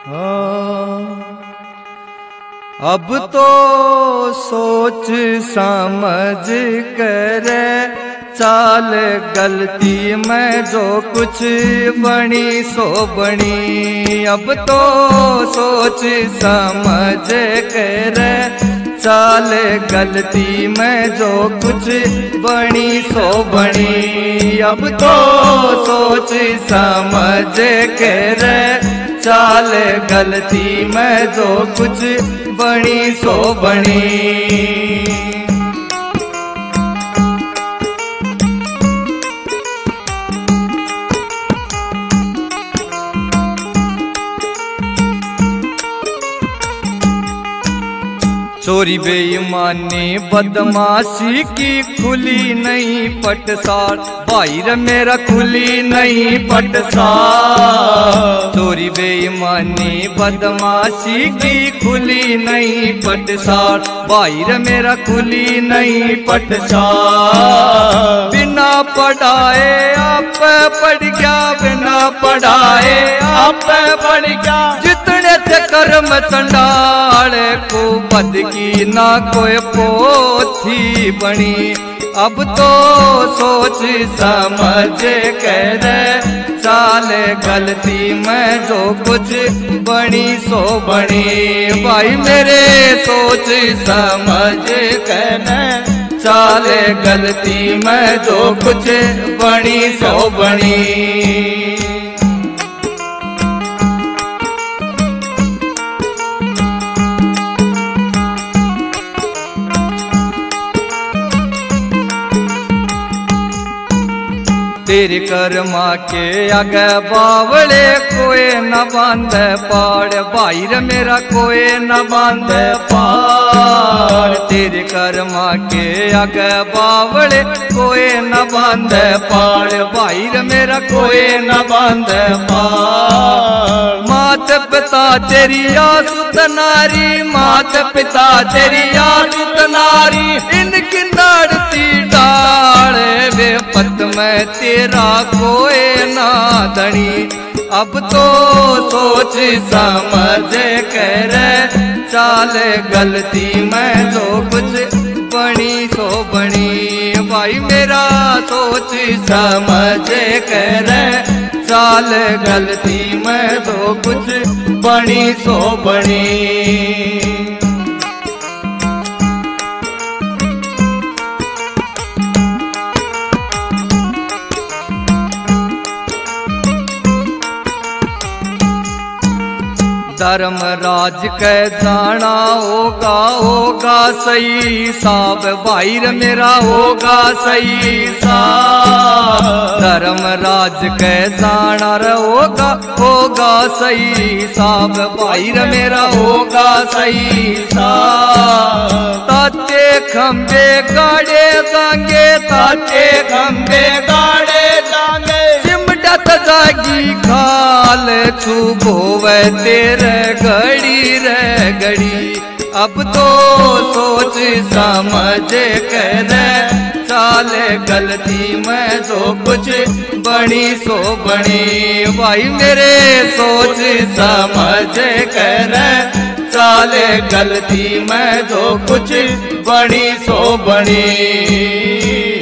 अब तो सोच समझ कर चाल, गलती में जो कुछ बनी सो बनी। अब तो सोच समझ कर चाल, गलती में जो कुछ बनी सो बनी। अब तो सोच समझ कर चाल, गलती में जो कुछ बनी सो बनी। चोरी बेईमानी बदमाशी की खुली नहीं पटसार, भाई रे मेरा खुली नहीं पटसार। चोरी बेईमानी बदमाशी की खुली नहीं पटसार, भाई रे मेरा खुली नहीं पटसार। बिना पढ़ाए आप पढ़ गया, बिना पढ़ाए आप पढ़ गया। जितने थे कर्म चंडाल को बद की ना कोई पोथी बनी। अब तो सोच समझ कर चाल, गलती में जो कुछ बनी सो बनी। भाई मेरे सोच समझ कर चाल, गलती में जो कुछ बनी सो बनी। तेरे कर्मा के आगे बावले कोई न बांध पाड़, भाई रे मेरा कोई न बांध पाड़। तेरे कर्मा के आगे बावले कोई न बांध पाड़, भाई रे मेरा कोई न बांध पाड़। मात पिता तेरी आसुत नारी, मात पिता तेरी आसुत नारी। इनकी नाड़ती डाल वे पत में तेरा कोई ना धनी। अब तो सोच समझ कर चाल, गलती में जो कुछ बनी सो बनी। भाई मेरा सोच समझ कर चाल, गलती में जो कुछ बनी सो बनी। धर्मराज के जाना होगा, होगा सही साब, भाई रे मेरा होगा सही साब। धर्मराज के जाना होगा, होगा सही साब, भाई रे मेरा होगा सही साब। ताते खंबे गाड़े जाएंगे, ताते खंबे गाड़े जाएंगे। सिमटत जागी खाल छुबोवे तेरे घड़ी रे घड़ी। अब तो सोच समझ कर चाल, गलती में जो कुछ बनी सो बनी। भाई मेरे सोच समझ कर चाल, गलती में जो कुछ बनी सो बनी।